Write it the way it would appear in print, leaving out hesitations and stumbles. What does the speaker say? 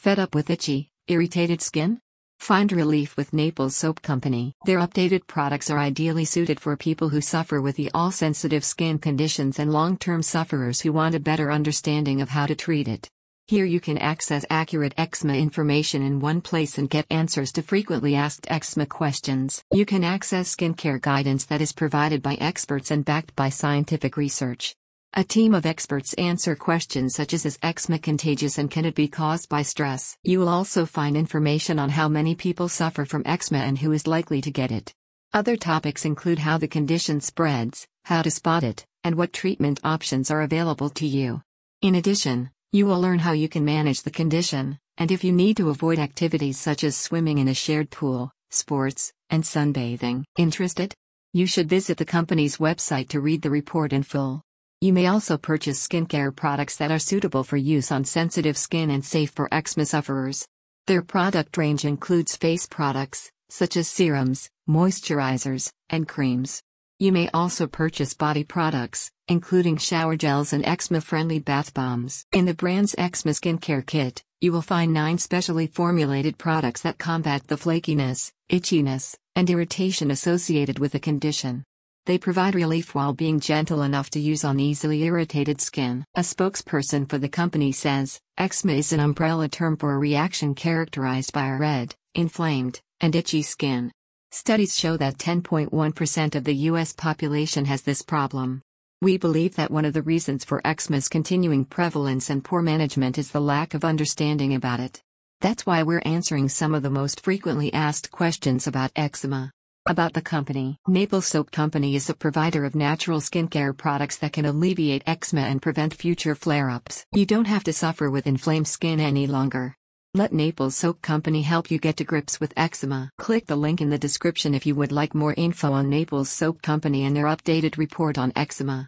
Fed up with itchy, irritated skin? Find relief with Naples Soap Company. Their updated products are ideally suited for people who suffer with the all-sensitive skin conditions and long-term sufferers who want a better understanding of how to treat it. Here you can access accurate eczema information in one place and get answers to frequently asked eczema questions. You can access skincare guidance that is provided by experts and backed by scientific research. A team of experts answer questions such as: is eczema contagious and can it be caused by stress? You will also find information on how many people suffer from eczema and who is likely to get it. Other topics include how the condition spreads, how to spot it, and what treatment options are available to you. In addition, you will learn how you can manage the condition, and if you need to avoid activities such as swimming in a shared pool, sports, and sunbathing. Interested? You should visit the company's website to read the report in full. You may also purchase skincare products that are suitable for use on sensitive skin and safe for eczema sufferers. Their product range includes face products, such as serums, moisturizers, and creams. You may also purchase body products, including shower gels and eczema-friendly bath bombs. In the brand's eczema skincare kit, you will find 9 specially formulated products that combat the flakiness, itchiness, and irritation associated with the condition. They provide relief while being gentle enough to use on easily irritated skin. A spokesperson for the company says, eczema is an umbrella term for a reaction characterized by a red, inflamed, and itchy skin. Studies show that 10.1% of the U.S. population has this problem. We believe that one of the reasons for eczema's continuing prevalence and poor management is the lack of understanding about it. That's why we're answering some of the most frequently asked questions about eczema. About the company. Naples Soap Company is a provider of natural skincare products that can alleviate eczema and prevent future flare-ups. You don't have to suffer with inflamed skin any longer. Let Naples Soap Company help you get to grips with eczema. Click the link in the description if you would like more info on Naples Soap Company and their updated report on eczema.